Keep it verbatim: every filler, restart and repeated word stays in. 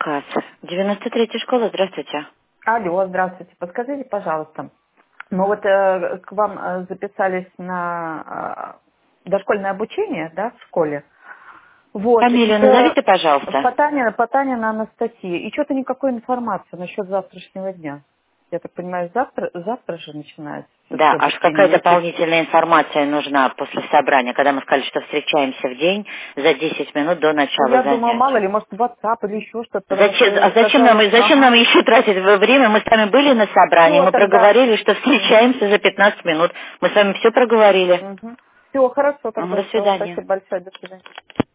заказ. девяносто третья школа, здравствуйте. Алло, здравствуйте. Подскажите, пожалуйста, мы вот э, к вам э, записались на э, дошкольное обучение, да, в школе. Вот, и Фамилию э, назовите, пожалуйста. Потанина, Потанина Анастасия. И что-то никакой информации насчет завтрашнего дня. Я так понимаю, завтра, завтра же начинается Да, все-таки аж какая обучение. Если... дополнительная информация нужна после собрания, когда мы сказали, что встречаемся в день за десять минут до Ну, начала я думала, мало занятий. ли, может, WhatsApp или еще что-то, потому что Зачем, вы а зачем нам, сказали, зачем нам ага, еще тратить в- время? Мы с вами были на собрании, все мы тогда. проговорили, что встречаемся за пятнадцать минут. Мы с вами все проговорили. Все, хорошо Мгм, тогда, до все. свидания. Спасибо большое, до свидания.